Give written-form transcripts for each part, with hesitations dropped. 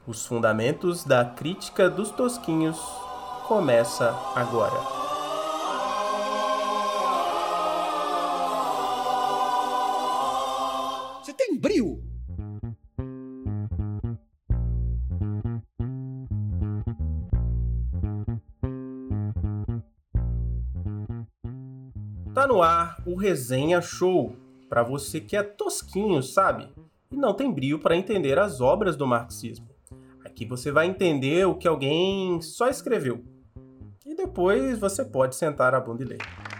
Os fundamentos da crítica dos tosquinhos começa agora. Você tem brio? Tá no ar o Resenha Show, para você que é tosquinho, sabe? E não tem brio para entender as obras do marxismo. Aqui você vai entender o que alguém só escreveu. E depois você pode sentar a bunda e ler.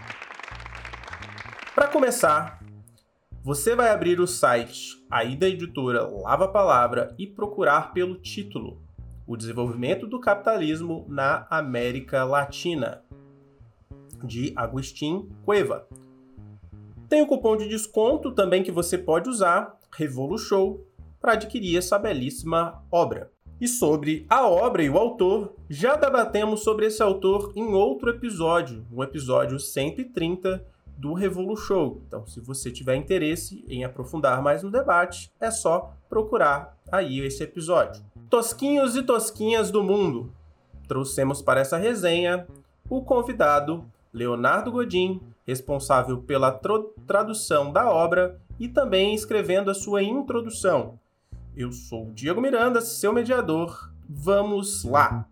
Para começar, você vai abrir o site aí da editora Lava Palavra e procurar pelo título: O Desenvolvimento do Capitalismo na América Latina, de Agustín Cueva. Tem o cupom de desconto também que você pode usar, RevoluShow, para adquirir essa belíssima obra. E sobre a obra e o autor, já debatemos sobre esse autor em outro episódio, o episódio 130 do RevoluShow. Então, se você tiver interesse em aprofundar mais no debate, é só procurar aí esse episódio. Tosquinhos e tosquinhas do mundo, trouxemos para essa resenha o convidado Leonardo Godin, responsável pela tradução da obra e também escrevendo a sua introdução. Eu sou o Diego Miranda, seu mediador. Vamos lá!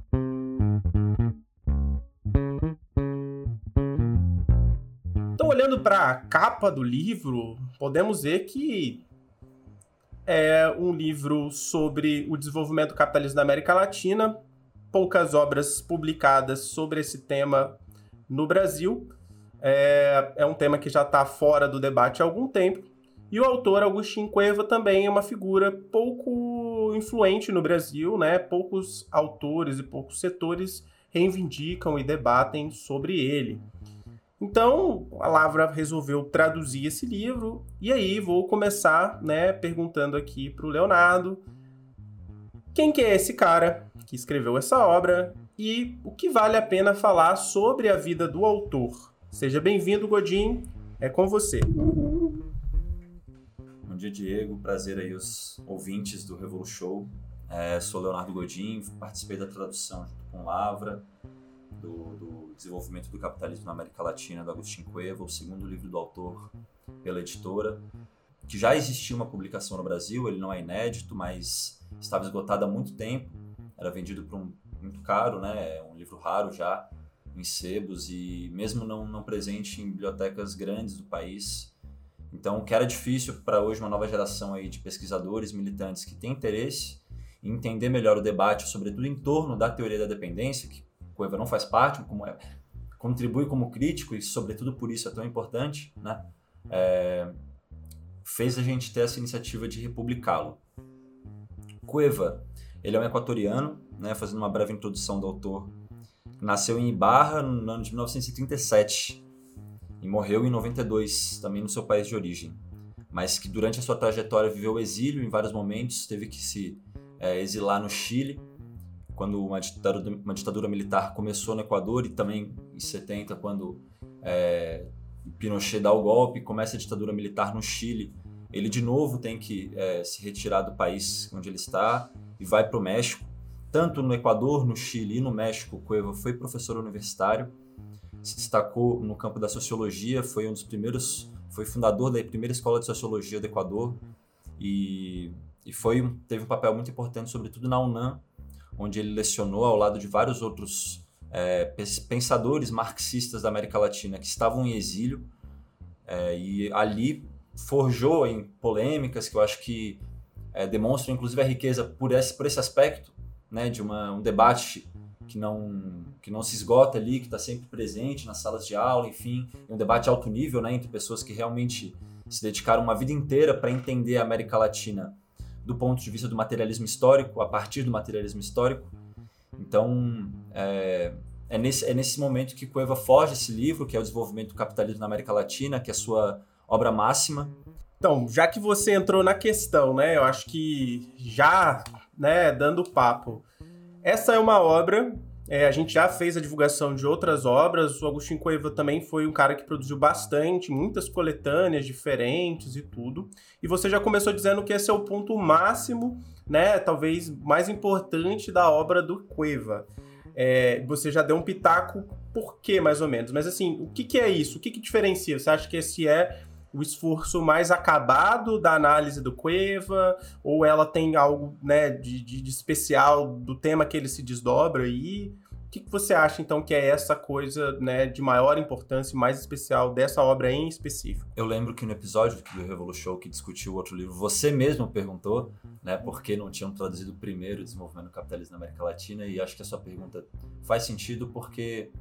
Então, olhando para a capa do livro, podemos ver que é um livro sobre o desenvolvimento do capitalismo na América Latina, poucas obras publicadas sobre esse tema no Brasil. É um tema que já está fora do debate há algum tempo. E o autor, Agustín Cueva, também é uma figura pouco influente no Brasil, né? Poucos autores e poucos setores reivindicam e debatem sobre ele. Então, a Lavra resolveu traduzir esse livro, e aí vou começar, né, perguntando aqui para o Leonardo quem que é esse cara que escreveu essa obra e o que vale a pena falar sobre a vida do autor. Seja bem-vindo, Godin, é com você. Bom dia, Diego. Prazer aí os ouvintes do RevoluShow. Sou Leonardo Godin, participei da tradução junto com Lavra do Desenvolvimento do Capitalismo na América Latina, do Agustín Cueva, o segundo livro do autor pela editora, que já existia uma publicação no Brasil, ele não é inédito, mas estava esgotado há muito tempo, era vendido por muito caro, né? É um livro raro já, em sebos, e mesmo não presente em bibliotecas grandes do país. Então, que era difícil para hoje uma nova geração aí de pesquisadores, militantes que têm interesse em entender melhor o debate, sobretudo em torno da teoria da dependência, que Cueva não faz parte, contribui como crítico e, sobretudo, por isso é tão importante, né? Fez a gente ter essa iniciativa de republicá-lo. Cueva, ele é um equatoriano, né? Fazendo uma breve introdução do autor, nasceu em Ibarra no ano de 1937 e morreu em 92, também no seu país de origem, mas que durante a sua trajetória viveu o exílio em vários momentos, teve que se exilar no Chile, quando uma ditadura militar começou no Equador, e também em 70, quando Pinochet dá o golpe, começa a ditadura militar no Chile, ele de novo tem que se retirar do país onde ele está e vai para o México. Tanto no Equador, no Chile e no México, Cueva foi professor universitário, se destacou no campo da sociologia, foi fundador da primeira escola de sociologia do Equador e teve um papel muito importante, sobretudo na UNAM, onde ele lecionou ao lado de vários outros pensadores marxistas da América Latina que estavam em exílio, e ali forjou em polêmicas que eu acho que demonstram inclusive a riqueza por esse aspecto, né, de um debate que não se esgota ali, que está sempre presente nas salas de aula, enfim, um debate alto nível, né, entre pessoas que realmente se dedicaram uma vida inteira para entender a América Latina do ponto de vista do materialismo histórico, a partir do materialismo histórico. Então, é nesse momento que Cueva forja esse livro, que é o Desenvolvimento do Capitalismo na América Latina, que é a sua obra máxima. Então, já que você entrou na questão, né, eu acho que já, né, dando papo, essa é uma obra, a gente já fez a divulgação de outras obras, o Agustín Cueva também foi um cara que produziu bastante, muitas coletâneas diferentes e tudo, e você já começou dizendo que esse é o ponto máximo né, talvez mais importante da obra do Cueva. Você já deu um pitaco, por quê, mais ou menos? Mas assim, o que é isso? O que diferencia? Você acha que esse é o esforço mais acabado da análise do Cueva? Ou ela tem algo, né, de especial do tema que ele se desdobra aí? O que você acha, então, que é essa coisa, né, de maior importância e mais especial dessa obra em específico? Eu lembro que no episódio do Revolution que discutiu o outro livro, você mesmo perguntou, né, por que não tinham traduzido primeiro o Desenvolvimento do Capitalismo na América Latina, e acho que a sua pergunta faz sentido porque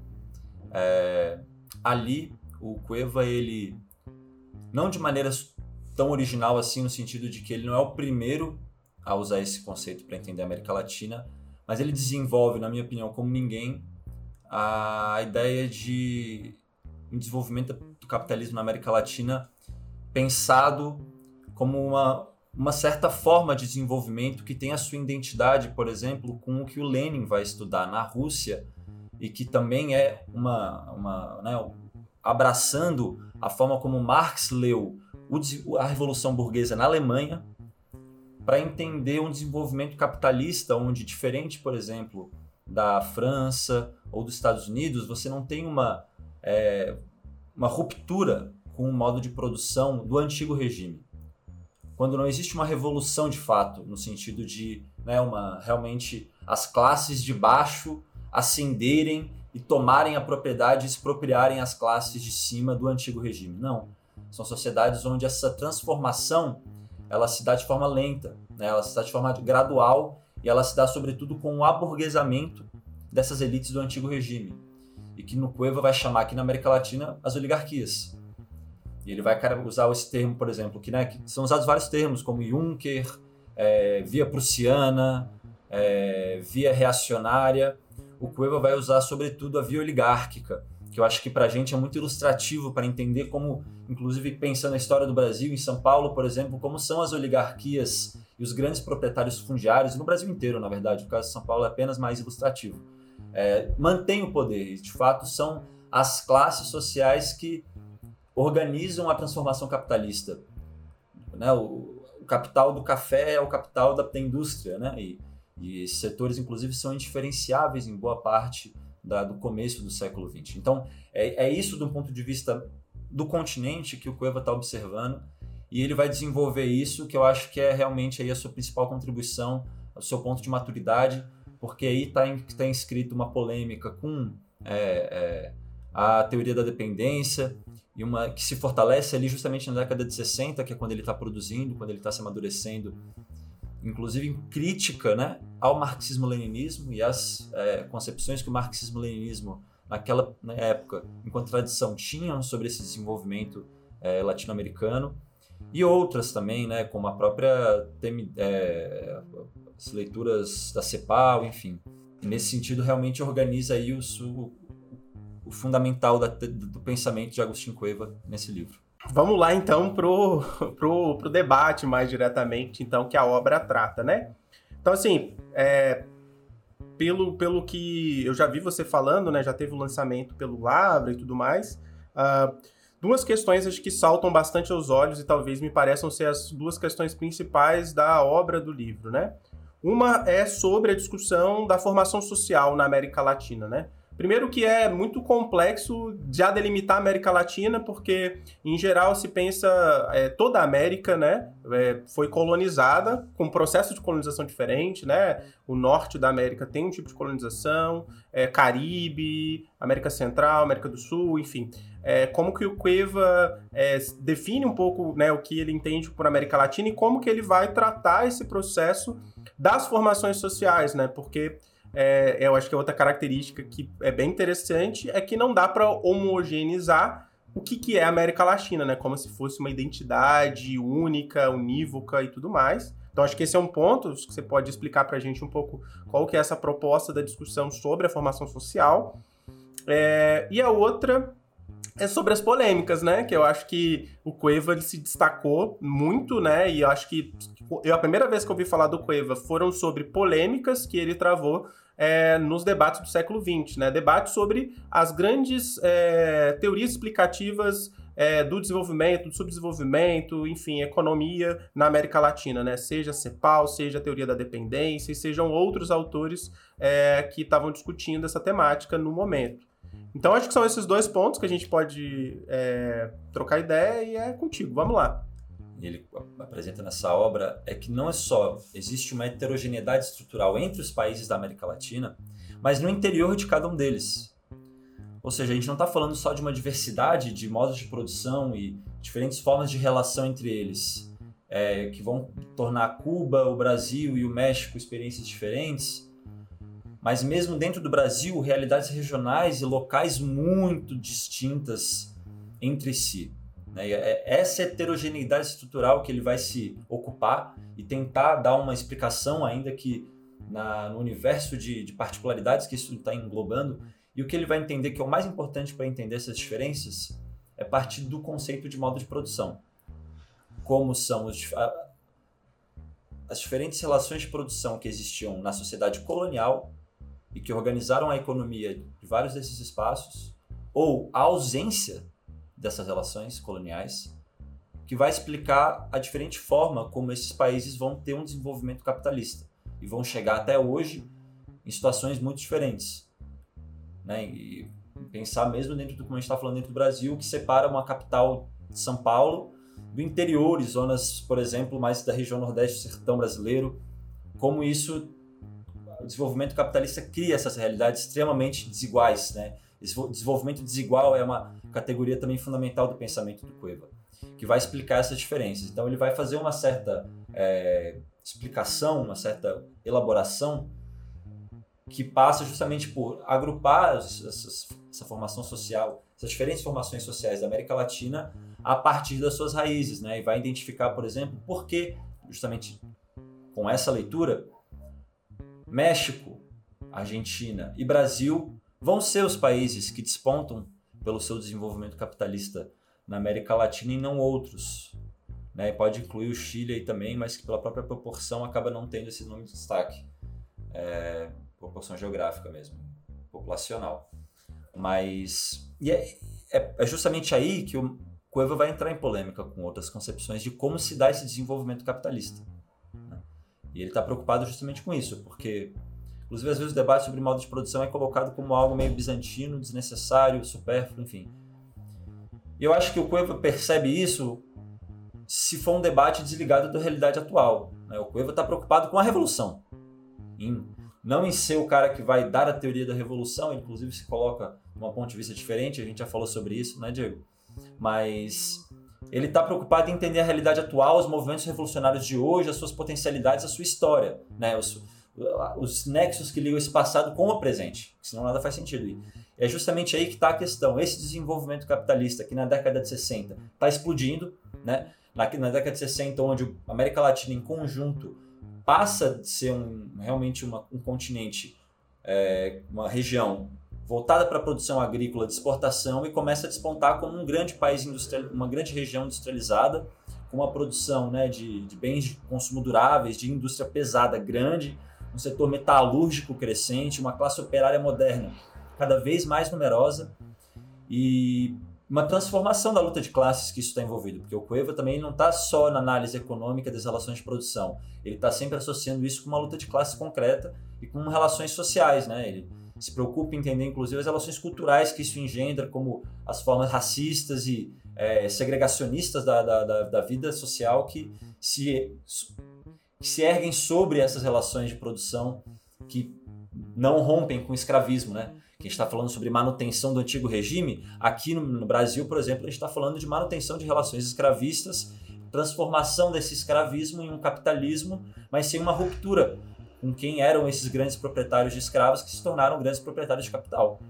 ali o Cueva, ele, não de maneira tão original assim, no sentido de que ele não é o primeiro a usar esse conceito para entender a América Latina, mas ele desenvolve, na minha opinião, como ninguém, a ideia de um desenvolvimento do capitalismo na América Latina pensado como uma certa forma de desenvolvimento que tem a sua identidade, por exemplo, com o que o Lenin vai estudar na Rússia e que também é né, abraçando a forma como Marx leu a Revolução Burguesa na Alemanha, para entender um desenvolvimento capitalista onde, diferente, por exemplo, da França ou dos Estados Unidos, você não tem uma ruptura com o modo de produção do antigo regime. Quando não existe uma revolução de fato, no sentido de, né, realmente as classes de baixo ascenderem e tomarem a propriedade e expropriarem as classes de cima do antigo regime. Não. São sociedades onde essa transformação ela se dá de forma lenta, né? Ela se dá de forma gradual e ela se dá sobretudo com o aburguesamento dessas elites do antigo regime. E que no Cueva vai chamar aqui na América Latina as oligarquias. E ele vai usar esse termo, por exemplo, que são usados vários termos, como Juncker, via prussiana, via reacionária. O Cueva vai usar sobretudo a via oligárquica, que eu acho que para a gente é muito ilustrativo para entender como, inclusive pensando na história do Brasil, em São Paulo, por exemplo, como são as oligarquias e os grandes proprietários fundiários, no Brasil inteiro, na verdade, o caso de São Paulo é apenas mais ilustrativo. Mantém o poder, e de fato são as classes sociais que organizam a transformação capitalista. Né? O capital do café é o capital da indústria, né? E esses setores, inclusive, são indiferenciáveis em boa parte do começo do século XX. Então, é isso do ponto de vista do continente que o Cueva está observando, e ele vai desenvolver isso, que eu acho que é realmente aí a sua principal contribuição, o seu ponto de maturidade, porque aí está inscrito uma polêmica com a teoria da dependência, e uma que se fortalece ali justamente na década de 60, que é quando ele está produzindo, quando ele está se amadurecendo, inclusive em crítica, né, ao marxismo-leninismo e às concepções que o marxismo-leninismo, naquela época, enquanto tradição, tinham sobre esse desenvolvimento latino-americano, e outras também, né, como a própria as leituras da CEPAL, enfim. E nesse sentido, realmente organiza aí o fundamental do pensamento de Agustín Cueva nesse livro. Vamos lá, então, pro debate mais diretamente, então, que a obra trata, né? Então, assim, pelo que eu já vi você falando, né? Já teve o lançamento pelo Lavra e tudo mais. Duas questões, acho que saltam bastante aos olhos e talvez me pareçam ser as duas questões principais da obra do livro, né? Uma é sobre a discussão da formação social na América Latina, né? Primeiro que é muito complexo já delimitar a América Latina, porque, em geral, se pensa toda a América, né, foi colonizada, com um processo de colonização diferente, né? O norte da América tem um tipo de colonização, Caribe, América Central, América do Sul, enfim. Como que o Cueva define um pouco, né, o que ele entende por América Latina e como que ele vai tratar esse processo das formações sociais, né? Porque eu acho que outra característica que é bem interessante é que não dá para homogeneizar o que é a América Latina, né? Como se fosse uma identidade única, unívoca e tudo mais. Então, acho que esse é um ponto que você pode explicar para a gente um pouco qual que é essa proposta da discussão sobre a formação social. E a outra é sobre as polêmicas, né? Que eu acho que o Cueva ele se destacou muito, né? E eu acho que a primeira vez que eu ouvi falar do Cueva foram sobre polêmicas que ele travou nos debates do século XX, né? Debates sobre as grandes teorias explicativas do desenvolvimento, do subdesenvolvimento, enfim, economia na América Latina, né? Seja CEPAL, seja a teoria da dependência, e sejam outros autores que estavam discutindo essa temática no momento. Então, acho que são esses dois pontos que a gente pode trocar ideia e é contigo. Vamos lá. Ele apresenta nessa obra é que não é só existe uma heterogeneidade estrutural entre os países da América Latina, mas no interior de cada um deles. Ou seja, a gente não está falando só de uma diversidade de modos de produção e diferentes formas de relação entre eles, que vão tornar Cuba, o Brasil e o México experiências diferentes, mas mesmo dentro do Brasil, realidades regionais e locais muito distintas entre si. Essa heterogeneidade estrutural que ele vai se ocupar e tentar dar uma explicação, ainda que no universo de particularidades que isso está englobando. E o que ele vai entender que é o mais importante para entender essas diferenças é partir do conceito de modo de produção. Como são as diferentes relações de produção que existiam na sociedade colonial e que organizaram a economia de vários desses espaços, ou a ausência dessas relações coloniais, que vai explicar a diferente forma como esses países vão ter um desenvolvimento capitalista e vão chegar até hoje em situações muito diferentes. E pensar mesmo dentro do, como a gente está falando, dentro do Brasil, que separa uma capital de São Paulo do interior e zonas, por exemplo, mais da região nordeste do sertão brasileiro, como isso, o desenvolvimento capitalista cria essas realidades extremamente desiguais. Esse desenvolvimento desigual é uma categoria também fundamental do pensamento do Cueva, que vai explicar essas diferenças. Então ele vai fazer uma certa explicação, uma certa elaboração que passa justamente por agrupar essa formação social, essas diferentes formações sociais da América Latina a partir das suas raízes, e vai identificar, por exemplo, por que, justamente com essa leitura, México, Argentina e Brasil vão ser os países que despontam pelo seu desenvolvimento capitalista na América Latina e não outros. Pode incluir o Chile aí também, mas que pela própria proporção acaba não tendo esse nome de destaque. Proporção geográfica mesmo, populacional. Mas é justamente aí que o Cueva vai entrar em polêmica com outras concepções de como se dá esse desenvolvimento capitalista. E ele está preocupado justamente com isso, porque, inclusive, às vezes o debate sobre modo de produção é colocado como algo meio bizantino, desnecessário, supérfluo, enfim. E eu acho que o Cueva percebe isso se for um debate desligado da realidade atual. O Cueva está preocupado com a revolução, não em ser o cara que vai dar a teoria da revolução. Ele, inclusive, se coloca de um ponto de vista diferente, a gente já falou sobre isso, Diego? Mas ele está preocupado em entender a realidade atual, os movimentos revolucionários de hoje, as suas potencialidades, a sua história, os nexos que ligam esse passado com o presente, senão nada faz sentido. E é justamente aí que está a questão. Esse desenvolvimento capitalista que na década de 60 está explodindo, na década de 60, onde a América Latina em conjunto passa de ser realmente um continente, uma região voltada para a produção agrícola de exportação e começa a despontar como um grande país industrial, uma grande região industrializada, com uma produção de bens de consumo duráveis, de indústria pesada grande, um setor metalúrgico crescente, uma classe operária moderna cada vez mais numerosa e uma transformação da luta de classes que isso está envolvido, porque o Cueva também não está só na análise econômica das relações de produção, ele está sempre associando isso com uma luta de classes concreta e com relações sociais, Ele se preocupa em entender, inclusive, as relações culturais que isso engendra, como as formas racistas e segregacionistas da vida social que se erguem sobre essas relações de produção que não rompem com o escravismo, Que a gente está falando sobre manutenção do antigo regime. Aqui no Brasil, por exemplo, a gente está falando de manutenção de relações escravistas, transformação desse escravismo em um capitalismo, mas sem uma ruptura com quem eram esses grandes proprietários de escravos que se tornaram grandes proprietários de capital.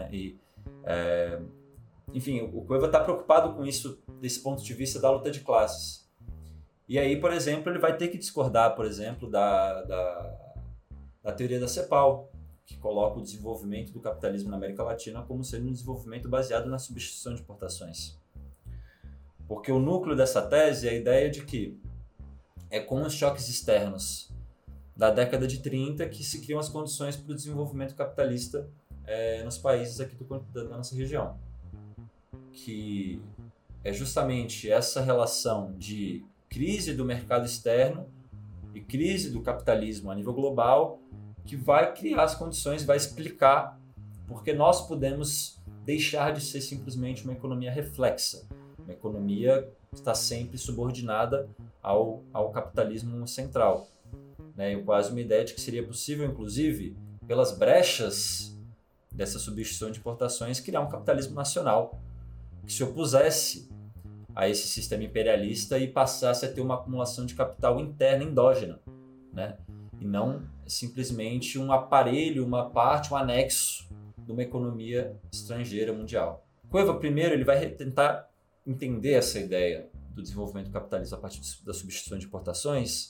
Enfim, o Cueva está preocupado com isso desse ponto de vista da luta de classes. E aí, por exemplo, ele vai ter que discordar, por exemplo, da teoria da CEPAL, que coloca o desenvolvimento do capitalismo na América Latina como sendo um desenvolvimento baseado na substituição de importações. Porque o núcleo dessa tese é a ideia de que é com os choques externos da década de 30 que se criam as condições para o desenvolvimento capitalista nos países aqui da nossa região. Que é justamente essa relação de crise do mercado externo e crise do capitalismo a nível global que vai criar as condições, vai explicar porque nós podemos deixar de ser simplesmente uma economia reflexa, uma economia que está sempre subordinada ao capitalismo central. Né? E quase uma ideia de que seria possível, inclusive, pelas brechas dessa substituição de importações, criar um capitalismo nacional que se opusesse a esse sistema imperialista e passasse a ter uma acumulação de capital interna endógena, né? E não simplesmente um aparelho, uma parte, um anexo de uma economia estrangeira mundial. Cueva, primeiro, ele vai tentar entender essa ideia do desenvolvimento capitalista a partir da substituição de importações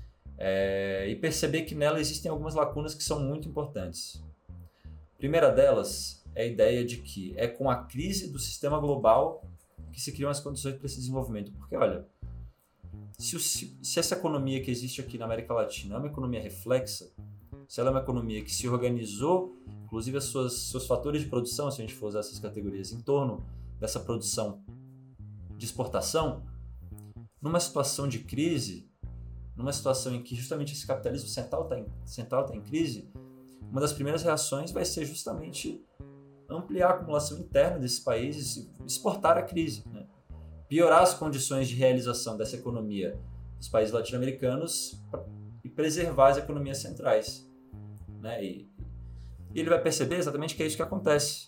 e perceber que nela existem algumas lacunas que são muito importantes. A primeira delas é a ideia de que é com a crise do sistema global que se criam as condições para esse desenvolvimento. Porque, olha, se essa economia que existe aqui na América Latina é uma economia reflexa, se ela é uma economia que se organizou, inclusive seus fatores de produção, se a gente for usar essas categorias, em torno dessa produção de exportação, numa situação de crise, numa situação em que justamente esse capitalismo central está em crise, uma das primeiras reações vai ser justamente ampliar a acumulação interna desses países e exportar a crise, né? Piorar as condições de realização dessa economia dos países latino-americanos e preservar as economias centrais, né? E ele vai perceber exatamente que é isso que acontece,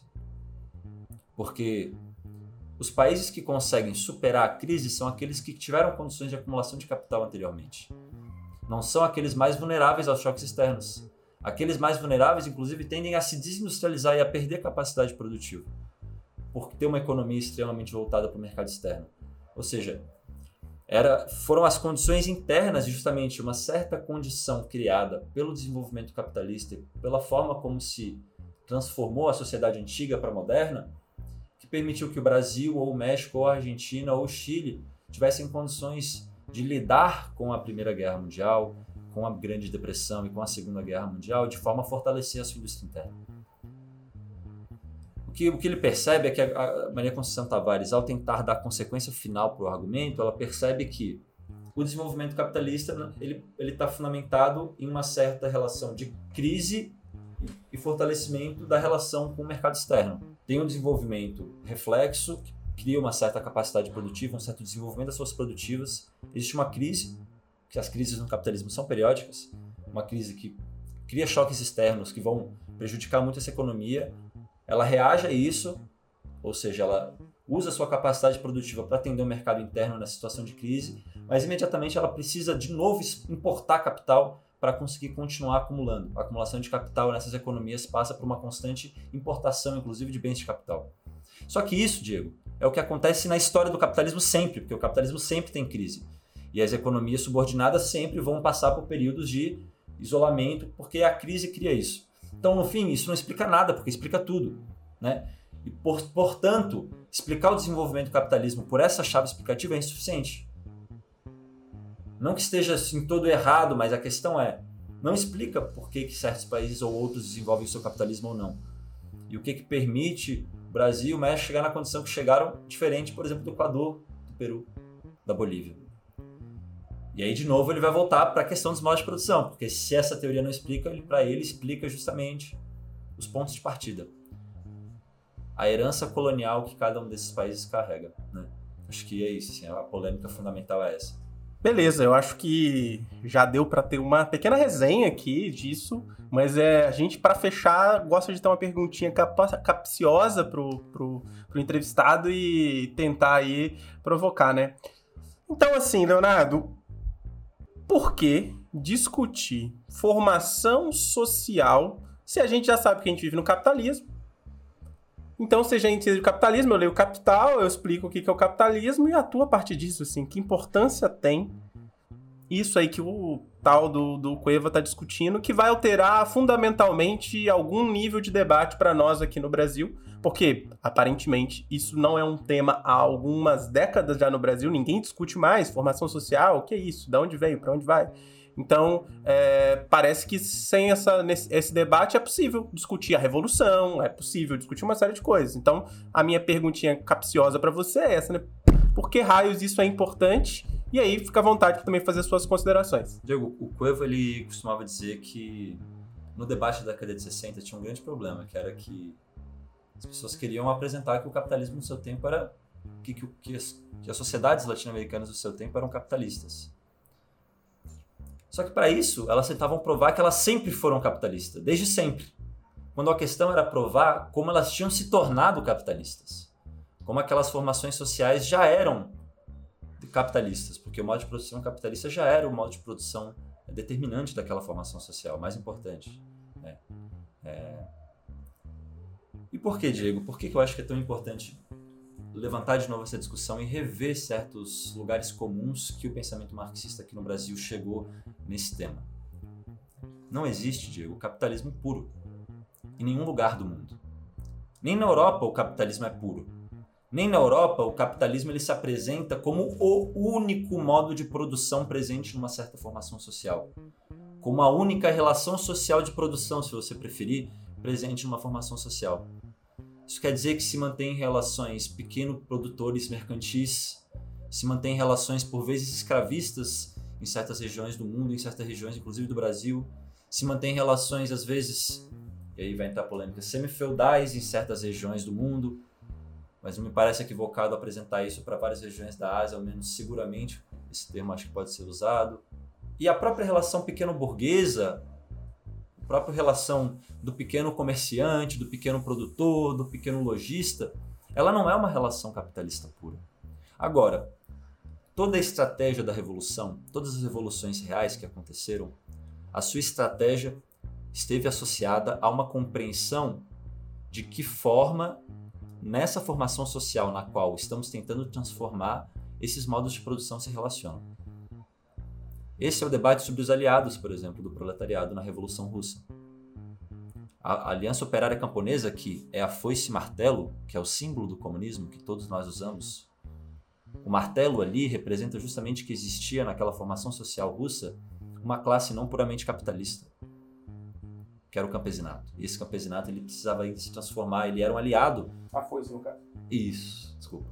porque os países que conseguem superar a crise são aqueles que tiveram condições de acumulação de capital anteriormente. Não são aqueles mais vulneráveis aos choques externos. Aqueles mais vulneráveis, inclusive, tendem a se desindustrializar e a perder capacidade produtiva, porque tem uma economia extremamente voltada para o mercado externo. Ou seja, foram as condições internas, justamente uma certa condição criada pelo desenvolvimento capitalista, pela forma como se transformou a sociedade antiga para a moderna, que permitiu que o Brasil, ou o México, ou a Argentina, ou o Chile tivessem condições de lidar com a Primeira Guerra Mundial, com a Grande Depressão e com a Segunda Guerra Mundial, de forma a fortalecer a sua indústria interna. O que ele percebe é que a Maria Conceição Tavares, ao tentar dar consequência final para o argumento, ela percebe que o desenvolvimento capitalista ele está fundamentado em uma certa relação de crise e fortalecimento da relação com o mercado externo. Tem um desenvolvimento reflexo, que cria uma certa capacidade produtiva, um certo desenvolvimento das forças produtivas. Existe uma crise, que as crises no capitalismo são periódicas, uma crise que cria choques externos que vão prejudicar muito essa economia. Ela reage a isso, ou seja, ela usa a sua capacidade produtiva para atender o mercado interno nessa situação de crise, mas imediatamente ela precisa de novo importar capital para conseguir continuar acumulando. A acumulação de capital nessas economias passa por uma constante importação, inclusive, de bens de capital. Só que isso, Diego, é o que acontece na história do capitalismo sempre, porque o capitalismo sempre tem crise. E as economias subordinadas sempre vão passar por períodos de isolamento, porque a crise cria isso. Então, no fim, isso não explica nada, porque explica tudo, né? E, portanto, explicar o desenvolvimento do capitalismo por essa chave explicativa é insuficiente. Não que esteja assim todo errado, mas a questão não explica por que certos países ou outros desenvolvem o seu capitalismo ou não. E o que permite o Brasil e o México chegar na condição que chegaram, diferente, por exemplo, do Equador, do Peru, da Bolívia. E aí, de novo, ele vai voltar para a questão dos modos de produção, porque se essa teoria não explica, para ele explica justamente os pontos de partida. A herança colonial que cada um desses países carrega, né? Acho que é isso, assim, a polêmica fundamental é essa. Beleza, eu acho que já deu para ter uma pequena resenha aqui disso, mas a gente, para fechar, gosta de ter uma perguntinha capciosa pro entrevistado e tentar aí provocar, né? Então, assim, Leonardo, por que discutir formação social se a gente já sabe que a gente vive no capitalismo? Então, se a gente entende o capitalismo, eu leio o Capital, eu explico o que é o capitalismo e atuo a partir disso, assim, que importância tem isso aí que o tal do Cueva está discutindo, que vai alterar fundamentalmente algum nível de debate para nós aqui no Brasil, porque, aparentemente, isso não é um tema há algumas décadas já no Brasil, ninguém discute mais formação social, o que é isso, de onde veio, para onde vai? Então, parece que sem esse debate é possível discutir a revolução, é possível discutir uma série de coisas. Então, a minha perguntinha capciosa para você é essa, né? por que raios isso é importante, e aí fica à vontade para também fazer suas considerações. Diego, o Cueva ele costumava dizer que no debate da década de 60 tinha um grande problema, que era que as pessoas queriam apresentar que o capitalismo no seu tempo era... que as sociedades latino-americanas do seu tempo eram capitalistas. Só que para isso, elas tentavam provar que elas sempre foram capitalistas, desde sempre. Quando a questão era provar como elas tinham se tornado capitalistas. Como aquelas formações sociais já eram capitalistas, porque o modo de produção capitalista já era o modo de produção determinante daquela formação social, mais importante. E por que, Diego? Por que eu acho que é tão importante levantar de novo essa discussão e rever certos lugares comuns que o pensamento marxista aqui no Brasil chegou nesse tema? Não existe, Diego, capitalismo puro em nenhum lugar do mundo. Nem na Europa o capitalismo é puro. Nem na Europa o capitalismo ele se apresenta como o único modo de produção presente numa certa formação social. Como a única relação social de produção, se você preferir, presente numa formação social. Isso quer dizer que se mantém relações pequeno-produtores mercantis, se mantém relações por vezes escravistas em certas regiões do mundo, em certas regiões inclusive do Brasil, se mantém relações às vezes, e aí vai entrar polêmica, semi-feudais em certas regiões do mundo, mas não me parece equivocado apresentar isso para várias regiões da Ásia, ao menos seguramente, esse termo acho que pode ser usado. E a própria relação pequeno-burguesa, a própria relação do pequeno comerciante, do pequeno produtor, do pequeno lojista, ela não é uma relação capitalista pura. Agora, toda a estratégia da revolução, todas as revoluções reais que aconteceram, a sua estratégia esteve associada a uma compreensão de que forma, nessa formação social na qual estamos tentando transformar, esses modos de produção se relacionam. Esse é o debate sobre os aliados, por exemplo, do proletariado na Revolução Russa. A Aliança Operária Camponesa, que é a foice e martelo, que é o símbolo do comunismo que todos nós usamos, o martelo ali representa justamente que existia naquela formação social russa uma classe não puramente capitalista, que era o campesinato. E esse campesinato ele precisava se transformar, ele era um aliado. A foice, no caso. Isso, desculpa.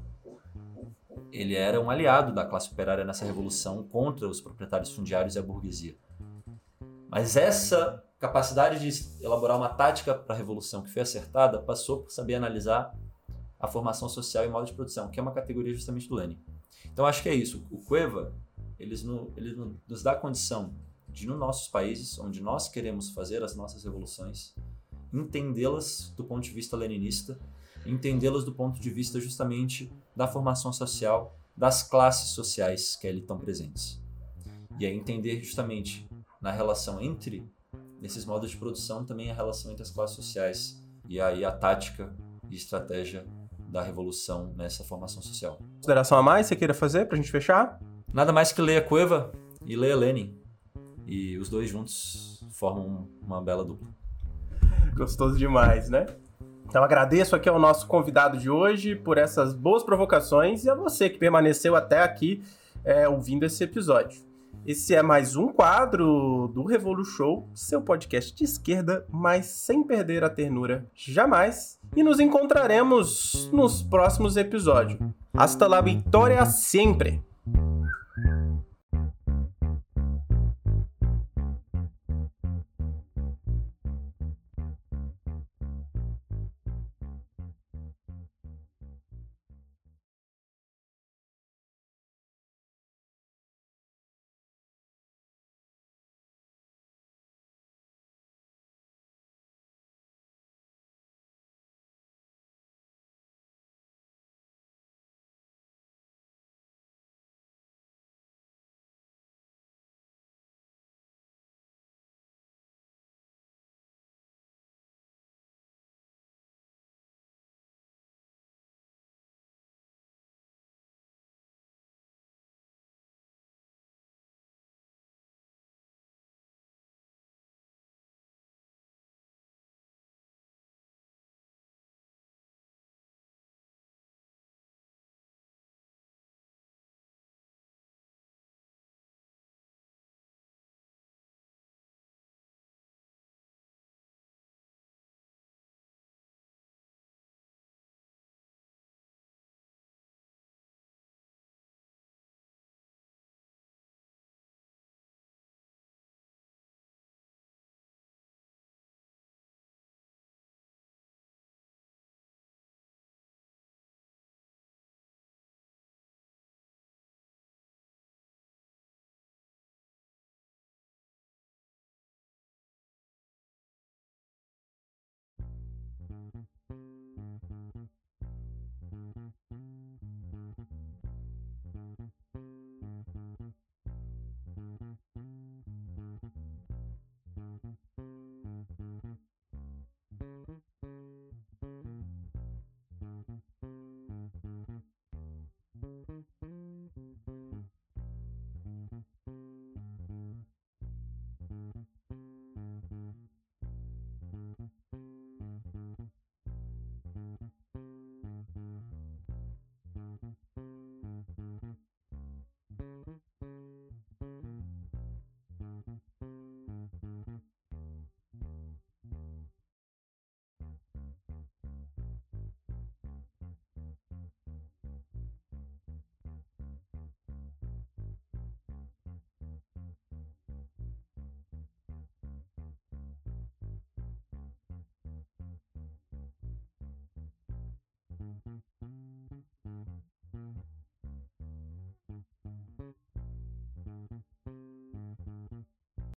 Ele era um aliado da classe operária nessa revolução contra os proprietários fundiários e a burguesia. Mas essa capacidade de elaborar uma tática para a revolução que foi acertada passou por saber analisar a formação social e modo de produção, que é uma categoria justamente do Lenin. Então acho que é isso. O Cueva ele nos dá a condição de, nos nossos países, onde nós queremos fazer as nossas revoluções, entendê-las do ponto de vista leninista, entendê-las do ponto de vista justamente da formação social, das classes sociais que ali estão presentes. E aí entender justamente na relação entre esses modos de produção também a relação entre as classes sociais e aí a tática e estratégia da revolução nessa formação social. Consideração a mais você queira fazer pra gente fechar? Nada mais que leia Cueva e leia Lenin. E os dois juntos formam uma bela dupla. Gostoso demais, né? Então agradeço aqui ao nosso convidado de hoje por essas boas provocações e a você que permaneceu até aqui ouvindo esse episódio. Esse é mais um quadro do Revolu Show, seu podcast de esquerda, mas sem perder a ternura jamais. E nos encontraremos nos próximos episódios. Hasta la victoria sempre!